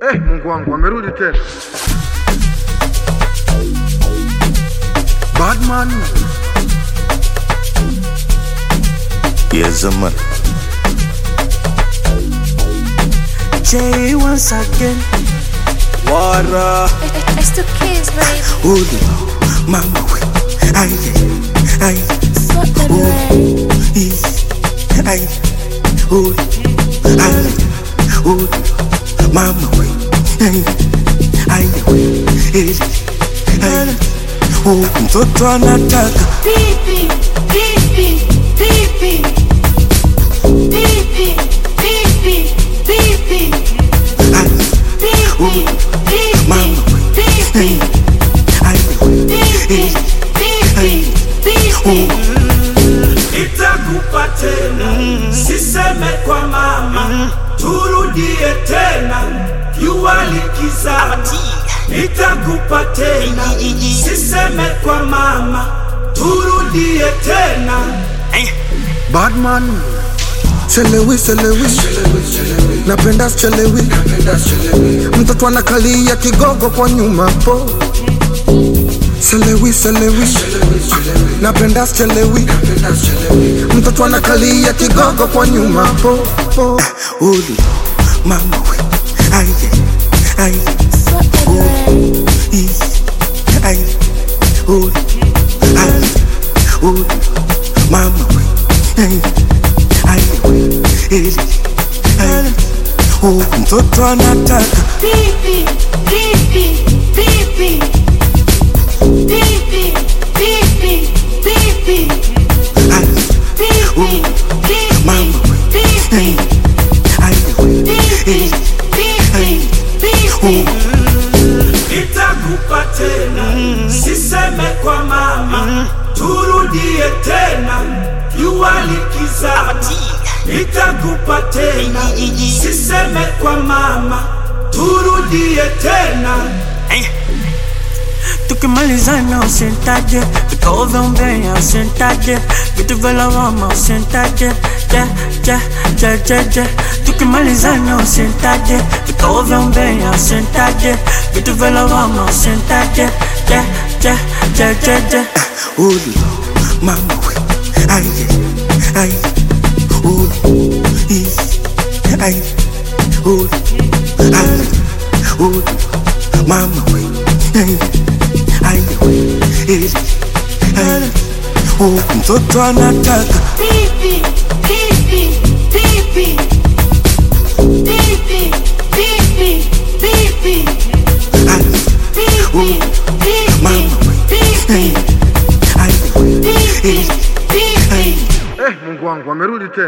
Mungu wangu amerudi tena. Badman. Yes, man. Jay once again. Wara. It's the kids, baby. Udi, mama we. Ay, ay. Fuck the rain. Ay, udi, ay, udi, mama we. Ay, we. Ay, mtoto anataka Pipi, pipi, pipi. Pipi, pipi, pipi. ay, Pipi, pipi, mama we. pipi. Ay, we. Pipi, pipi, pipi. Nitakupa tena, siseme kwa mama, turudie tena, jua likiza. Nitakupa tena, siseme kwa mama, turudie tena. Badman. Chelewi, napenda chelewi. Mtoto anakalia kigogo kwa nyuma po. Chelewi, napenda chelewi. Mtoto anakalia kigogo kwa nyuma po. Udi, mama we. Ay, ay, Fuck the rain. ay, udi, ay, udi, mama we. Ay, we. Ay, mtoto anataka Pipi, pipi, pipi. Pipi, pipi, pipi. ay, Pipi, pipi, mama we. pipi. Ay, we. Pipi, pipi, pipi. Nitakupa tena, siseme kwa mama, turudie tena, jua likiza. Nitakupa tena, siseme kwa mama, turudie tena. Tukimalizana usentaje, vikove umbea usentaje, vitu vya lawama usentaje, je. Tukimalizana usentaje, vikove umbea usentaje, vitu vya lawama usentaje, je. Udi, mama we. Ay, ay, udi, ay, udi, ay, udi, mama we. Ay, we. Ay, mtoto anataka Pipi, pipi, pipi. Pipi, pipi, pipi. ay, Pipi, pipi, mama we. pipi. Ay, we. Pipi, pipi. Mungu wangu amerudi tena.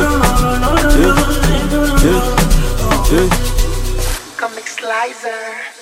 Comic Slicer.